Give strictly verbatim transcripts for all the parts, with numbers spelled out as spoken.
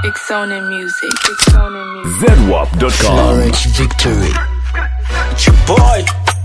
Exonin Music. Exonin Music. Z W A P dot com. Florex Victory. It's your boy.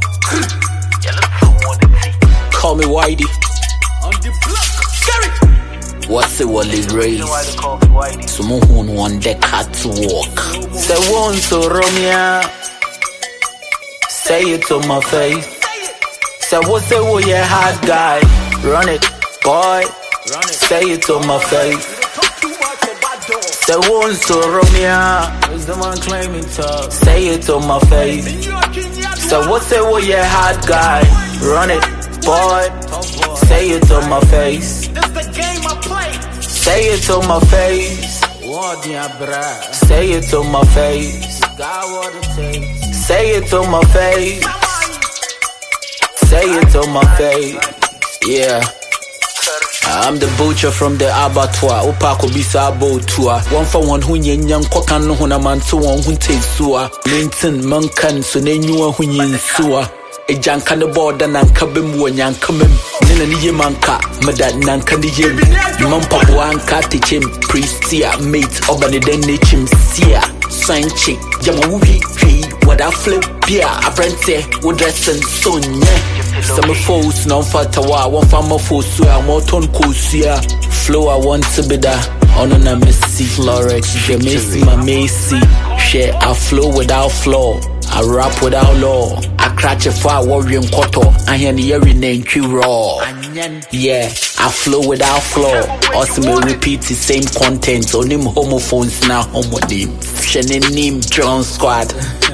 Call me Whitey. On the block. What's it, Wally Race? Someone one deck had to walk. Say one to Romeo. Say it to my face. Say what's it, what you hard guy? Run it, boy. Say it to my face. Say one to Romeo. Is the man claiming tough? Say it to my face. Say what's it, what you hard guy? Run it, boy. Say it to my face. Say it to my face. Say it to my face. Say it to my face. Say it to my face. Yeah. I'm the butcher from the abattoir. Opako bisa botua. One for one who nyan kokan no hona man to one who tesua. Linton mankan so ne nyua hu nyinsua. E janka ne border nan kabem wo nyankamem. Nena ni ye manka meda nanka ni ye. Mampa wanka techim priestia mate obane den ne chim sia. Sign chick jama wuhi hwi wada flip bia aprente wo dressen so nye. Some foes non fatawa one fama fosu a moton kosia. Flow I want to be that on a messy Florex she miss my Macy. Share I flow without flaw. I rap without law. I cratch a fire warrior quarter. I hear the every name raw. Yeah, I flow without flaw. Also me repeat the same content. On him homophones now homo name. Shannon name John Squad.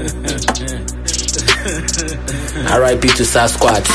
R I P to Sasquatch.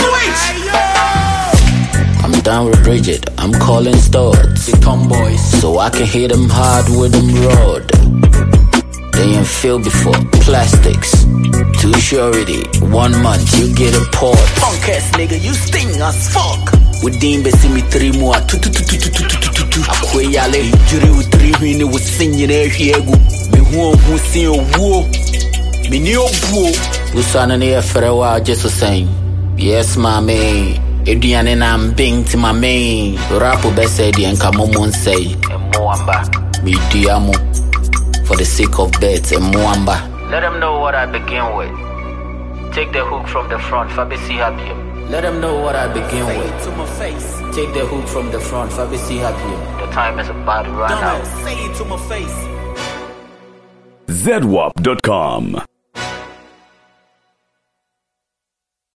I'm down with Bridget. I'm calling studs. The tomboys. So I can hit them hard with them rod. They ain't feel before plastics. Too surety. One month you get a port. Punk ass nigga, you sting as fuck. With Dean see me three more. Tu tu tu tu tu tu tu tu tu. Akwe yale. Jury with three when it was singing there here. Me who who sing a woo. Me new woo. Lusana near Ferrewa just the same. Yes, mommy. Ediane nam bing to my main. Rapu besedi and kamomon say. Mwamba. Me diamo. For the sake of beds and Mwamba. Let them know what I begin with. Take the hook from the front, Fabisi happy. Let them know what I begin say with. To my face. Take the hook from the front, Fabisi happy. The time is about to run out. Say it to my face. Z W A P dot com.